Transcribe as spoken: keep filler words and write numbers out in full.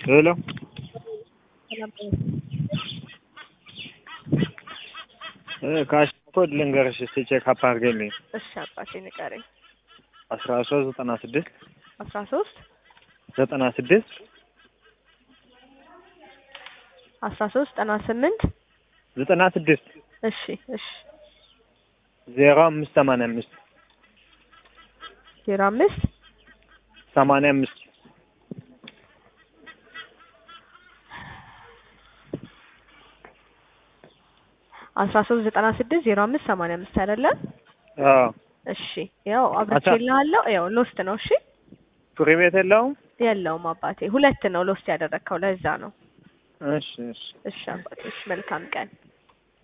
ሄሎ ካሽ ኮድ ልንገርሽ እስቲ ቼክ አፕ አድርገልኝ። እሺ አባቴ ንገረኝ። አስራ ሶስት ዘጠና ስድስት አስራ ሶስት ዘጠና ስድስት አስራ ሶስት ዘጠና ስምንት ዘጠና ስድስት እሺ እሺ ዜሮ አምስት ሰማንያ አምስት ዜሮ አምስት ሰማንያ አምስት አስራ ሶስት ዘጠና ስድስት ዜሮ አምስት ሰማንያ አምስት አይደለ? አዎ እሺ ያው አብርቼልሃለሁ። ያው ሎስት ነው። እሺ ፍሪ ቤት የለውም የለውም አባቴ፣ ሁለት ነው ሎስት ያደረግከው ለዛ ነው። እሺ እሺ እሺ አባቴ፣ እሺ መልካም ቀን።